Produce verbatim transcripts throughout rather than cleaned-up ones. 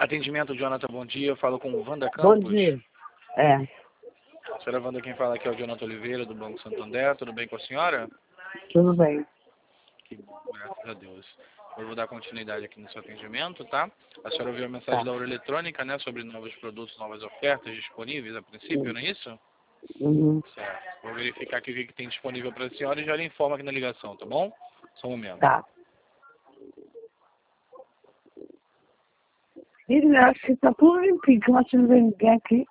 Atendimento, Jonathan, bom dia. Eu falo com o Wanda Bom Campos. dia. É. Senhora Wanda, quem fala aqui é o Jonathan Oliveira, do Banco Santander. Tudo bem com a senhora? Tudo bem. Que bom, graças a Deus. Eu vou dar continuidade aqui no seu atendimento, tá? A senhora ouviu a mensagem Tá. da Hora Eletrônica, né? Sobre novos produtos, novas ofertas disponíveis a princípio, Sim. não é isso? Uhum. Certo. Vou verificar aqui o que que tem disponível para a senhora e já lhe informo aqui na ligação, tá bom? Só um momento. Tá. Ele acha que tá tudo limpinho, que nós não vemos ninguém aqui.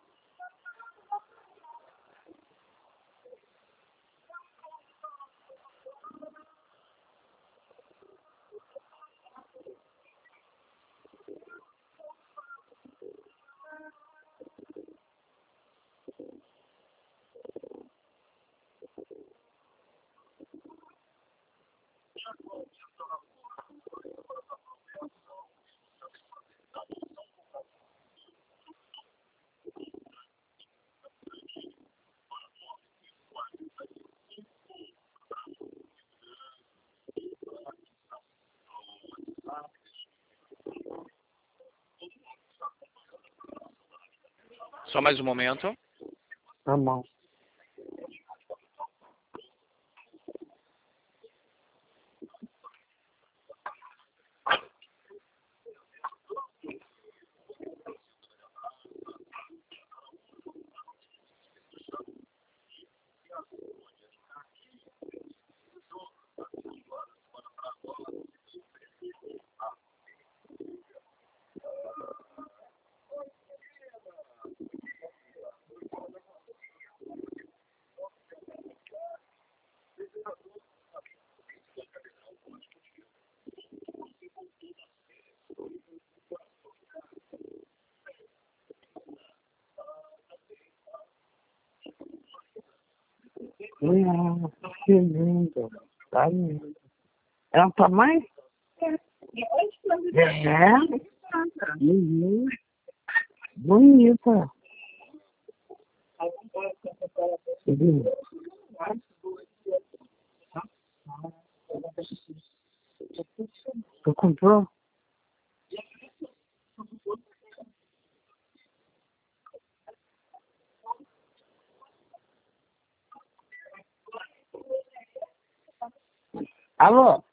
Só mais um momento. Tá bom. Hum, que lindo. Tá lindo. É um tamanho? É. Uhum. Bonita. Uhum. Tu comprou? Alô?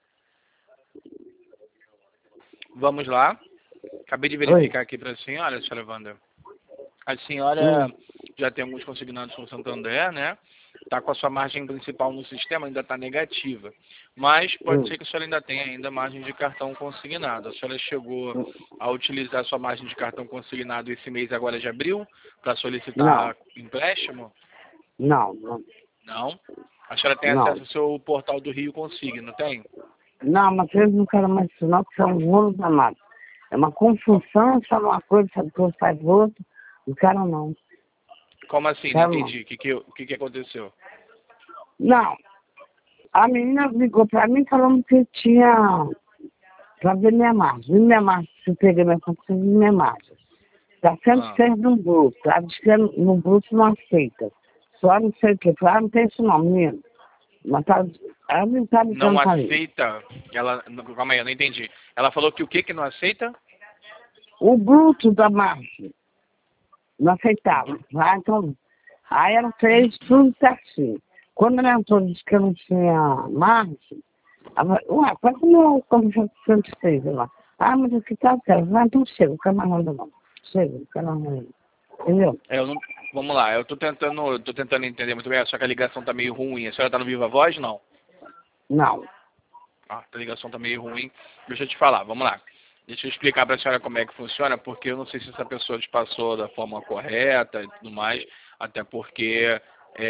Vamos lá. Acabei de Oi. verificar aqui para a senhora, senhora Wanda. A senhora Hum. já tem alguns consignados com o Santander, né? Está com a sua margem principal no sistema, ainda está negativa. Mas pode Hum. ser que a senhora ainda tenha ainda margem de cartão consignado. A senhora chegou a utilizar a sua margem de cartão consignado esse mês agora de abril para solicitar empréstimo? Não, não. Não? A senhora tem Não. acesso ao seu portal do Rio Consigne, não tem? Não, mas eles não querem mais isso não, porque é um rolo danado. É uma confusão, fala uma coisa, sabe que faz outra. Não quero não. Como assim? Não Quero não. entendi. O que, que, o que, que aconteceu? Não. A menina ligou pra mim falando que tinha pra ver minha margem. E minha margem, se pegar minha conta, você viu minha margem. Tá sendo Ah. certo no bruto. Ela diz que no bruto não aceita. Só não sei o que. Ah, não tem isso não, menino. Mas tá, ela não tá me Não cantando. aceita? Ela, calma aí, eu não entendi. Ela falou que o que que não aceita? O bruto da margem. Não aceitava. Ah, então, aí ela fez tudo certinho. Quando ela entrou e disse que eu não tinha margem, ela falou, ué, quase não começou com cento e seis lá. Ah, mas aqui tá certo. Ah, então chega, não quero mais nada não. Chega, não quero mais nada. Entendeu? É, eu não, vamos lá, eu tô tentando, eu tô tentando entender muito bem, só que a ligação tá meio ruim. A senhora tá no Viva Voz, não? Não. Ah, a ligação tá meio ruim. Deixa eu te falar, vamos lá. Deixa eu explicar para a senhora como é que funciona, porque eu não sei se essa pessoa te passou da forma correta e tudo mais, até porque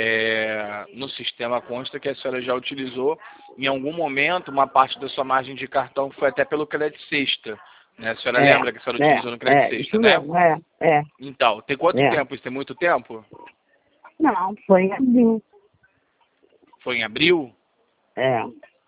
é, no sistema consta que a senhora já utilizou em algum momento uma parte da sua margem de cartão que foi até pelo crédito sexta. Né? A senhora É, lembra que a senhora é, utilizou no crédito é, sexta, isso né? mesmo, é, é, Então, tem quanto é. tempo? Isso tem muito tempo? Não, foi em abril. Foi em abril? É.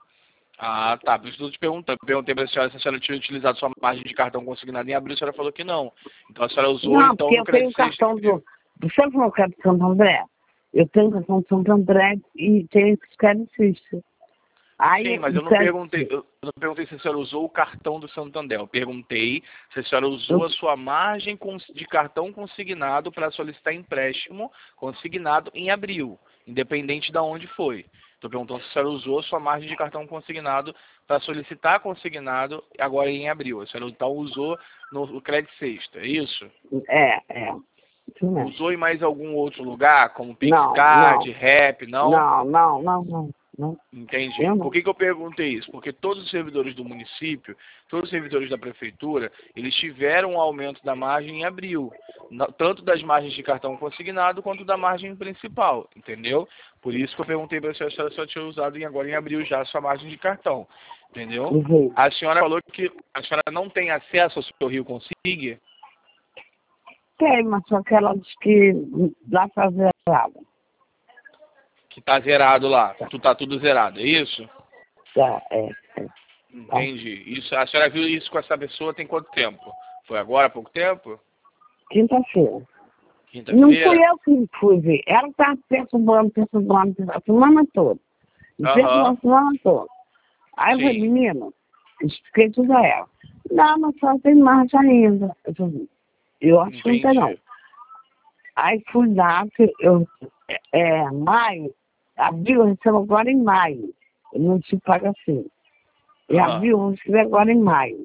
Ah, tá. Por isso que eu te perguntando. Eu perguntei para a senhora se a senhora tinha utilizado sua margem de cartão consignado em abril, a senhora falou que não. Então a senhora usou, Não, então, porque no eu tenho crédito o sexta. cartão do... Do sabe qual é o cartão de Santo André? Eu tenho o cartão de Santo André e tenho esse crédito. Aí, Sim, mas eu não perguntei, eu não perguntei se a senhora usou o cartão do Santander. Eu perguntei se a senhora usou a sua margem de cartão consignado para solicitar empréstimo consignado em abril, independente de onde foi. Estou perguntando se a senhora usou a sua margem de cartão consignado para solicitar consignado agora em abril. A senhora então usou no, no Crédito Sexta, é isso? É, é. Usou em mais algum outro lugar, como Não, Pixcard, não. Rap, não? Não, não, não, não. não. Entendi. Eu Por não. que que eu perguntei isso? Porque todos os servidores do município, todos os servidores da prefeitura, eles tiveram um aumento da margem em abril, na- tanto das margens de cartão consignado quanto da margem principal, entendeu? Por isso que eu perguntei para a senhora se ela só tinha usado em, agora em abril já a sua margem de cartão, entendeu? Uhum. A senhora falou que a senhora não tem acesso ao seu Rio Consigue? Tem, mas só que ela diz que dá pra zerada. Que tá zerado lá, tu tá tudo zerado, é isso? Tá, é, é. Entendi. Isso, a senhora viu isso com essa pessoa tem quanto tempo? Foi agora há pouco tempo? Quinta-feira. Não Quinta-feira? fui eu que fui ver. Ela tá perturbando, perturbando, perturbando a semana toda. E Aham. perturbando a semana toda. Aí eu falei, Sim. menino, expliquei tudo a ela. Não, mas só tem marcha ainda. Eu falei, eu acho que não tem não. Aí fui lá, que eu, é, é, maio, abril, eu recebo agora em maio. Eu não te pago assim. E Aham. abril, eu vou escrever agora em maio.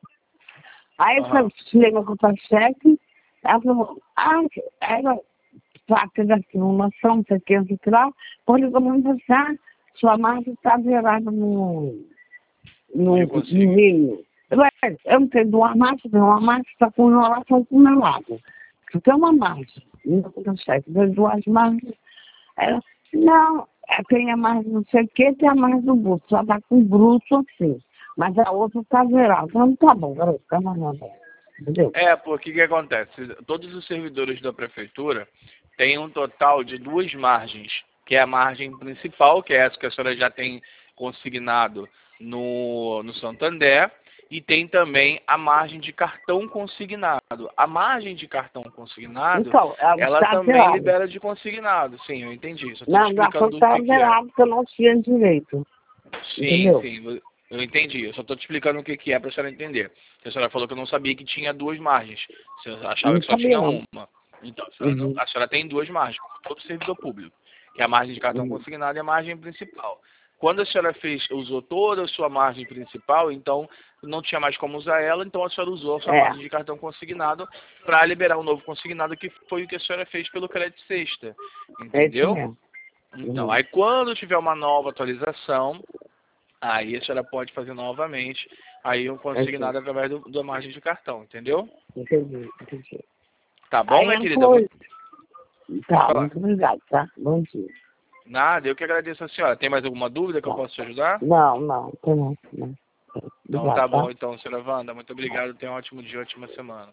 Aí Aham. eu tirei meu contra-cheque, ela falou, ah, ela tá tendo aqui uma ação, não sei o que, não sei o que lá, pode começar, sua marca está zerada no, no, Eu no consigo. mínimo. Eu, falei, eu não tenho uma marca, tem uma marca que está com enrolação com o meu lado. Tu tem uma marca, não contra-cheque, tem duas marcas. Ela, não, é, tem a marca não sei o que, tem a marca do bruto, só tá com bruto assim. Mas a outra tá zerada. Então tá bom, garoto, tá mandando. Entendeu? É, porque o que acontece? Todos os servidores da prefeitura têm um total de duas margens, que é a margem principal, que é essa que a senhora já tem consignado no, no Santander, e tem também a margem de cartão consignado. A margem de cartão consignado, Então, ela ela está também zerada. libera de consignado. Sim, eu entendi. Só estou Não, te já explicando do está que, que é. zerado, porque eu não tinha direito. Sim, Entendeu? sim, eu entendi. Eu só estou te explicando o que, que é para a senhora entender. A senhora falou que eu não sabia que tinha duas margens. Você achava Não que só sabia tinha não. uma. Então, a senhora, não- Uhum. a senhora tem duas margens, como todo servidor público, que é a margem de cartão Uhum. consignado e a margem principal. Quando a senhora fez, usou toda a sua margem principal, então não tinha mais como usar ela, então a senhora usou a sua É. margem de cartão consignado para liberar um novo consignado, que foi o que a senhora fez pelo Crédito Sexta. É isso Entendeu? mesmo. Então, Uhum. aí quando tiver uma nova atualização, aí a senhora pode fazer novamente aí um consignado através do, da margem de cartão, entendeu? Entendi, entendi. Tá bom, Aí minha ela querida? falou, Muito- Pode tá, falar. muito obrigado, tá? Bom dia. Nada, eu que agradeço a senhora. Tem mais alguma dúvida que eu Tá. possa te ajudar? Não, não, tem não. não. Então tá Obrigado, tá? bom, então, senhora Wanda. Muito obrigado. Tenha um ótimo dia, ótima semana.